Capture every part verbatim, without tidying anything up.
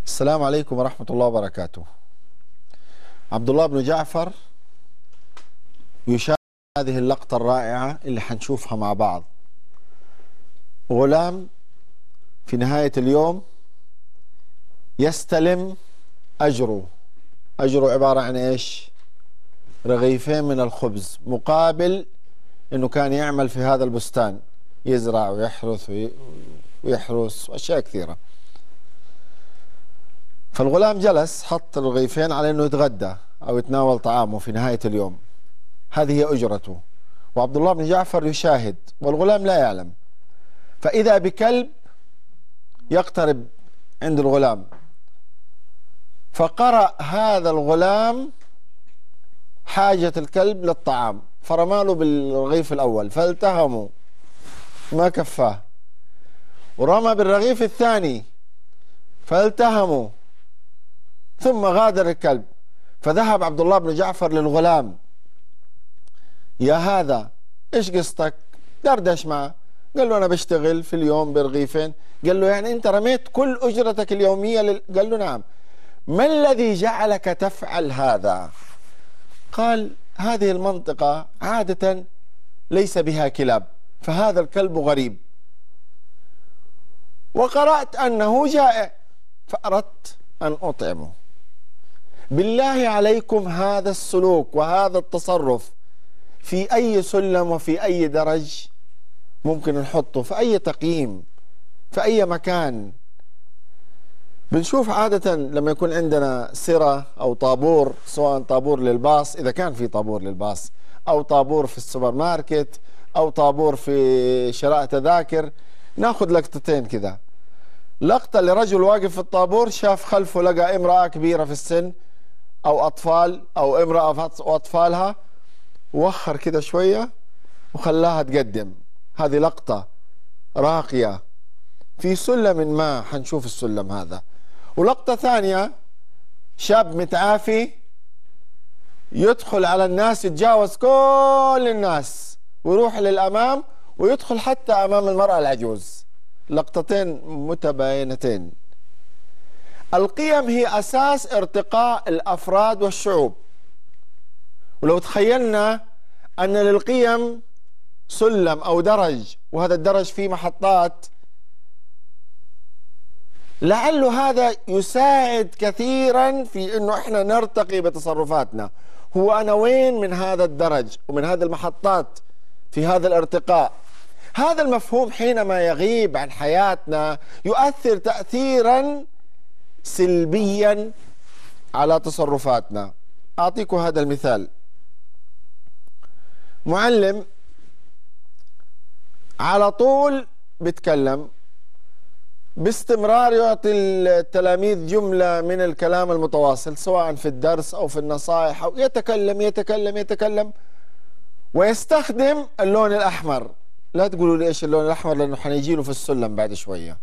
السلام عليكم ورحمة الله وبركاته. عبد الله بن جعفر يشاهد هذه اللقطة الرائعة اللي حنشوفها مع بعض. غلام في نهاية اليوم يستلم أجره. أجره عبارة عن إيش؟ رغيفين من الخبز مقابل إنه كان يعمل في هذا البستان، يزرع ويحرث ويحرس وأشياء كثيرة. فالغلام جلس حط الرغيفين على انه يتغدى او يتناول طعامه في نهاية اليوم، هذه هي اجرته. وعبد الله بن جعفر يشاهد والغلام لا يعلم، فاذا بكلب يقترب عند الغلام، فقرأ هذا الغلام حاجة الكلب للطعام، فرماله بالرغيف الاول فالتهمه ما كفاه، ورمى بالرغيف الثاني فالتهمه، ثم غادر الكلب. فذهب عبد الله بن جعفر للغلام: يا هذا ايش قصتك؟ دردش معه. قال له: انا بشتغل في اليوم برغيفين. قال له: يعني انت رميت كل اجرتك اليوميه لل... قال له: نعم. ما الذي جعلك تفعل هذا؟ قال: هذه المنطقه عاده ليس بها كلاب، فهذا الكلب غريب، وقرأت انه جائع فاردت ان اطعمه. بالله عليكم هذا السلوك وهذا التصرف في أي سلم وفي أي درج ممكن نحطه، في أي تقييم، في أي مكان. بنشوف عادة لما يكون عندنا سرة أو طابور، سواء طابور للباص إذا كان في طابور للباص، أو طابور في السوبر ماركت، أو طابور في شراء تذاكر، ناخذ لقطتين كذا. لقطة لرجل واقف في الطابور، شاف خلفه لقى امرأة كبيرة في السن أو أطفال أو امرأة وأطفالها، وخر كده شوية وخلاها تقدم. هذه لقطة راقية في سلم ما، حنشوف السلم هذا. ولقطة ثانية، شاب متعافي يدخل على الناس، يتجاوز كل الناس ويروح للأمام ويدخل حتى أمام المرأة العجوز. لقطتين متباينتين. القيم هي أساس ارتقاء الأفراد والشعوب، ولو تخيلنا أن للقيم سلم أو درج، وهذا الدرج فيه محطات، لعل هذا يساعد كثيرا في أنه إحنا نرتقي بتصرفاتنا. هو أنا وين من هذا الدرج ومن هذه المحطات في هذا الارتقاء؟ هذا المفهوم حينما يغيب عن حياتنا يؤثر تأثيرا سلبيا على تصرفاتنا. أعطيكم هذا المثال. معلم على طول بيتكلم باستمرار، يعطي التلاميذ جملة من الكلام المتواصل سواء في الدرس أو في النصائح، أو يتكلم يتكلم يتكلم ويستخدم اللون الأحمر. لا تقولوا لي إيش اللون الأحمر لأنه حنيجي له في السلم بعد شوية.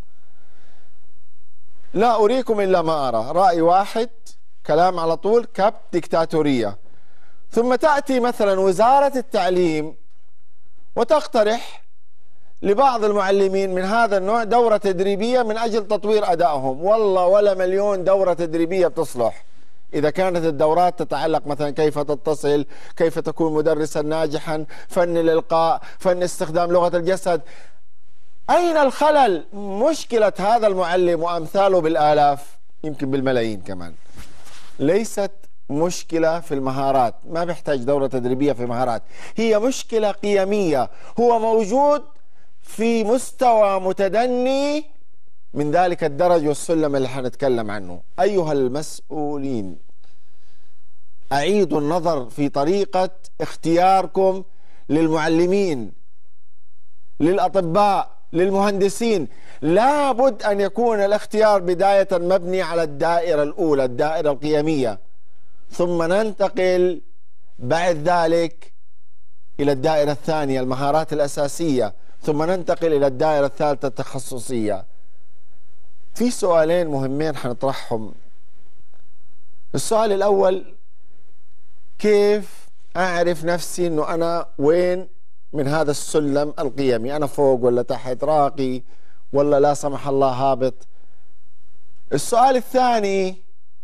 لا أريكم إلا ما أرى، رأي واحد، كلام على طول، كبت، ديكتاتورية. ثم تأتي مثلا وزارة التعليم وتقترح لبعض المعلمين من هذا النوع دورة تدريبية من أجل تطوير أدائهم. والله ولا مليون دورة تدريبية بتصلح إذا كانت الدورات تتعلق مثلا كيف تتصل، كيف تكون مدرسا ناجحا، فن الإلقاء، فن استخدام لغة الجسد. أين الخلل؟ مشكلة هذا المعلم وأمثاله بالآلاف، يمكن بالملايين كمان، ليست مشكلة في المهارات، ما بيحتاج دورة تدريبية في مهارات، هي مشكلة قيمية. هو موجود في مستوى متدني من ذلك الدرج والسلم اللي حنتكلم عنه. أيها المسؤولين، أعيدوا النظر في طريقة اختياركم للمعلمين، للأطباء، للمهندسين. لابد أن يكون الاختيار بداية مبني على الدائرة الأولى، الدائرة القيمية، ثم ننتقل بعد ذلك إلى الدائرة الثانية، المهارات الأساسية، ثم ننتقل إلى الدائرة الثالثة، التخصصية. في سؤالين مهمين حنطرحهم. السؤال الأول: كيف أعرف نفسي أنه أنا وين من هذا السلم القيمي؟ أنا فوق ولا تحت، راقي ولا لا سمح الله هابط؟ السؤال الثاني،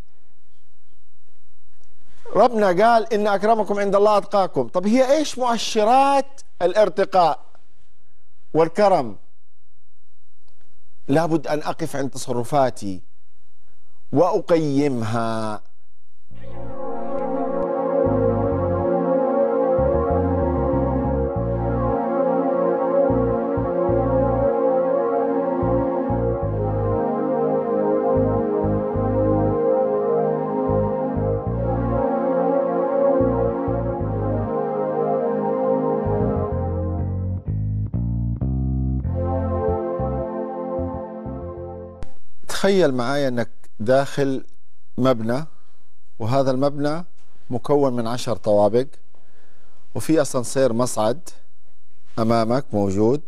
ربنا قال إن أكرمكم عند الله أتقاكم. طب هي إيش مؤشرات الارتقاء والكرم؟ لابد أن أقف عند تصرفاتي وأقيمها. تخيل معايا أنك داخل مبنى، وهذا المبنى مكون من عشر طوابق، وفي أسانسير مصعد أمامك موجود،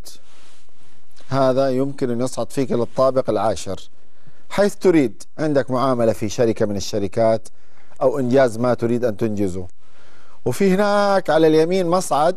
هذا يمكن أن يصعد فيك للطابق العاشر حيث تريد. عندك معاملة في شركة من الشركات أو إنجاز ما تريد أن تنجزه، وفي هناك على اليمين مصعد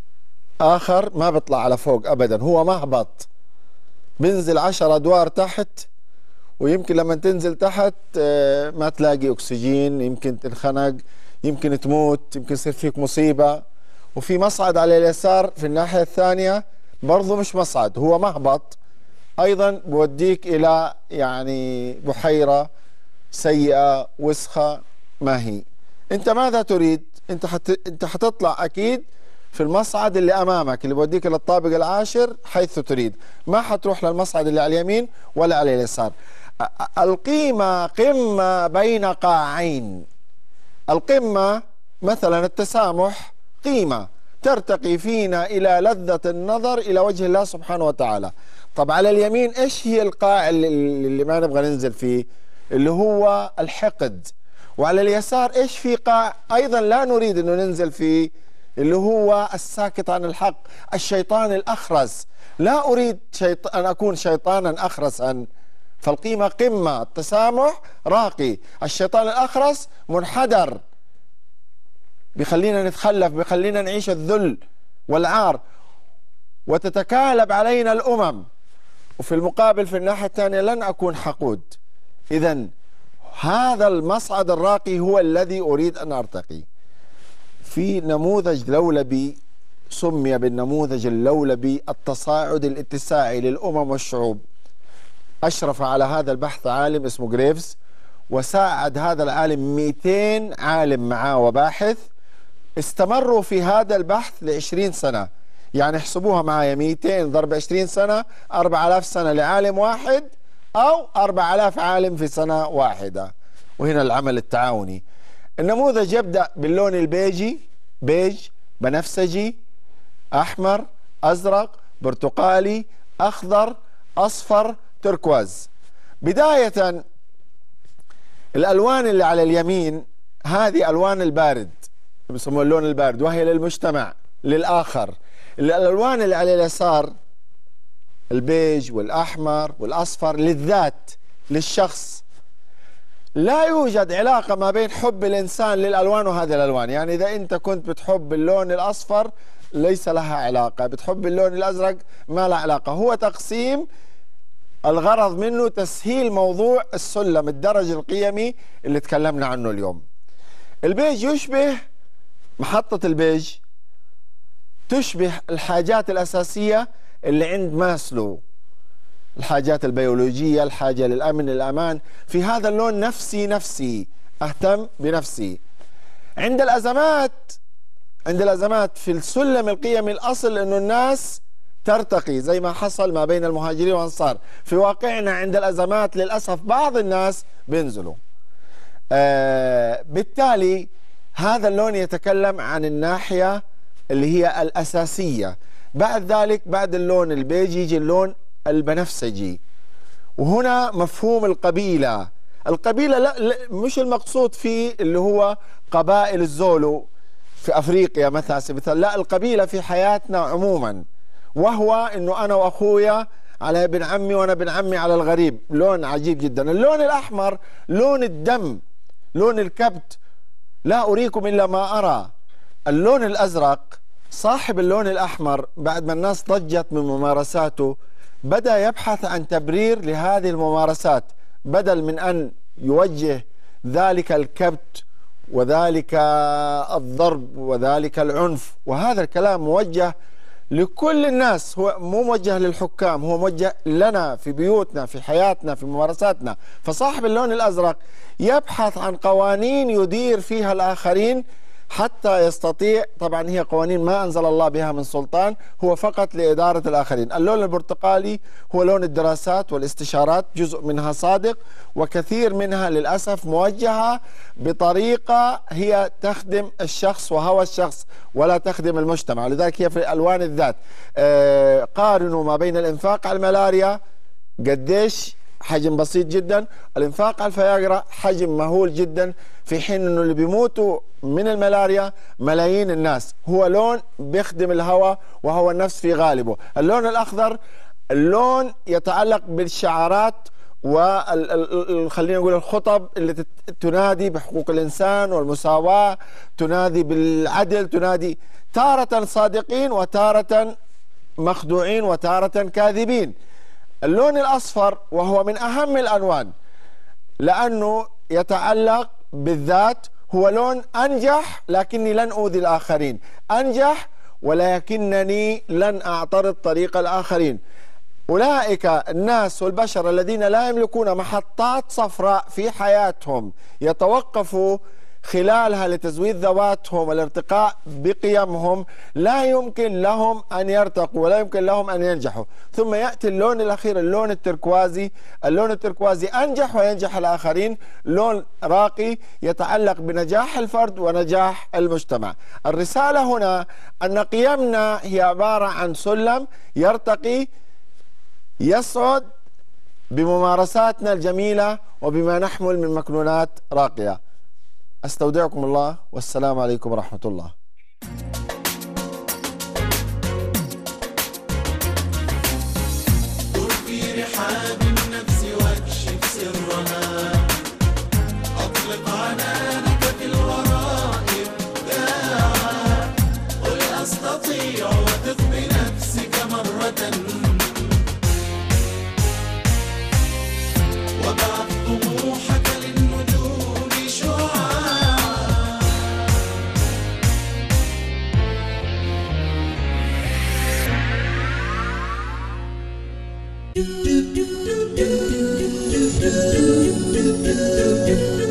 آخر ما بيطلع على فوق أبدا، هو مهبط، بنزل عشر أدوار تحت، ويمكن لما تنزل تحت ما تلاقي أكسجين، يمكن تنخنق، يمكن تموت، يمكن يصير فيك مصيبة. وفي مصعد على اليسار في الناحية الثانية برضو مش مصعد، هو مهبط أيضا، بوديك إلى يعني بحيرة سيئة وسخة. ما هي أنت ماذا تريد؟ أنت حت... أنت حتطلع أكيد في المصعد اللي أمامك اللي بوديك إلى الطابق العاشر حيث تريد، ما حتروح للمصعد اللي على اليمين ولا على اليسار. القيمة قمة بين قاعين. القمة مثلا التسامح قيمة ترتقي فينا إلى لذة النظر إلى وجه الله سبحانه وتعالى. طب على اليمين إيش هي القاع اللي, اللي ما نبغى ننزل فيه؟ اللي هو الحقد. وعلى اليسار إيش في قاع أيضا لا نريد أنه ننزل فيه، اللي هو الساكت عن الحق، الشيطان الأخرس. لا أريد شيط... أن أكون شيطانا أخرسا. فالقيمة قمة، التسامح راقي، الشيطان الأخرس منحدر، بيخلينا نتخلف، بيخلينا نعيش الذل والعار، وتتكالب علينا الأمم. وفي المقابل في الناحية الثانية لن أكون حقود. إذن هذا المصعد الراقي هو الذي أريد أن أرتقي. في نموذج لولبي سمي بالنموذج اللولبي التصاعد الاتساعي للأمم والشعوب. أشرف على هذا البحث عالم اسمه جريفز، وساعد هذا العالم مئتين عالم معاه وباحث، استمروا في هذا البحث لعشرين سنة. يعني احسبوها معايا، مئتين ضرب عشرين سنة، أربعة آلاف سنة لعالم واحد، أو أربعة آلاف عالم في سنة واحدة. وهنا العمل التعاوني. النموذج يبدأ باللون البيجي، بيج، بنفسجي، أحمر، أزرق، برتقالي، أخضر، أصفر، تركواز. بداية الألوان اللي على اليمين هذه ألوان البارد، بيسموها اللون البارد، وهي للمجتمع للآخر. الألوان اللي على اليسار البيج والأحمر والأصفر للذات، للشخص. لا يوجد علاقة ما بين حب الإنسان للألوان وهذه الألوان. يعني إذا أنت كنت بتحب اللون الأصفر ليس لها علاقة، بتحب اللون الأزرق ما له علاقة. هو تقسيم الغرض منه تسهيل موضوع السلم، الدرج القيمي اللي تكلمنا عنه اليوم. البيج يشبه محطة البيج، تشبه الحاجات الأساسية اللي عند ماسلو، الحاجات البيولوجية، الحاجة للأمن الأمان. في هذا اللون نفسي نفسي، أهتم بنفسي. عند الأزمات عند الأزمات في السلم القيمي الأصل أنه الناس ترتقي، زي ما حصل ما بين المهاجرين والأنصار. في واقعنا عند الأزمات للأسف بعض الناس بينزلوا. آه بالتالي هذا اللون يتكلم عن الناحية اللي هي الأساسية. بعد ذلك بعد اللون البيجي يجي اللون البنفسجي، وهنا مفهوم القبيلة. القبيلة لا, لا مش المقصود فيه اللي هو قبائل الزولو في أفريقيا مثلا، لا، القبيلة في حياتنا عموما، وهو انه انا واخويا على ابن عمي وانا ابن عمي على الغريب. لون عجيب جدا. اللون الاحمر لون الدم، لون الكبت، لا اريكم الا ما ارى. اللون الازرق صاحب اللون الاحمر بعد ما الناس ضجت من ممارساته بدأ يبحث عن تبرير لهذه الممارسات. بدل من أن يوجه ذلك الكبت وذلك الضرب وذلك العنف، وهذا الكلام موجه لكل الناس، هو مو موجه للحكام، هو موجه لنا في بيوتنا، في حياتنا، في ممارساتنا. فصاحب اللون الأزرق يبحث عن قوانين يدير فيها الآخرين حتى يستطيع، طبعا هي قوانين ما أنزل الله بها من سلطان، هو فقط لإدارة الآخرين. اللون البرتقالي هو لون الدراسات والاستشارات، جزء منها صادق وكثير منها للأسف موجهة بطريقة هي تخدم الشخص وهوى الشخص ولا تخدم المجتمع، لذلك هي في ألوان الذات. آه قارنوا ما بين الإنفاق على الملاريا قديش حجم بسيط جدا، الانفاق على الفياجرا حجم مهول جدا، في حين انه اللي بيموتوا من الملاريا ملايين الناس. هو لون بيخدم الهوى وهو النفس في غالبه. اللون الاخضر اللون يتعلق بالشعارات وال خلينا نقول الخطب اللي تنادي بحقوق الانسان والمساواه، تنادي بالعدل، تنادي تارة صادقين وتارة مخدوعين وتارة كاذبين. اللون الأصفر وهو من أهم الألوان لأنه يتعلق بالذات، هو لون أنجح لكني لن أؤذي الآخرين، أنجح ولكنني لن أعترض طريق الآخرين. أولئك الناس والبشر الذين لا يملكون محطات صفراء في حياتهم يتوقفوا خلالها لتزويد ذواتهم والارتقاء بقيمهم، لا يمكن لهم أن يرتقوا ولا يمكن لهم أن ينجحوا. ثم يأتي اللون الأخير اللون التركوازي. اللون التركوازي أنجح وينجح الآخرين، لون راقي يتعلق بنجاح الفرد ونجاح المجتمع. الرسالة هنا أن قيمنا هي عبارة عن سلم يرتقي يصعد بممارساتنا الجميلة وبما نحمل من مكنونات راقية. أستودعكم الله والسلام عليكم ورحمة الله. دور في رحاب النفس واكشف سرها، أطلق عنانك في الوراء إبداعا، قل أستطيع وثق بنفسك مرة، وابعث طموحك للنجوم شعاعا. do do do do do do do do do do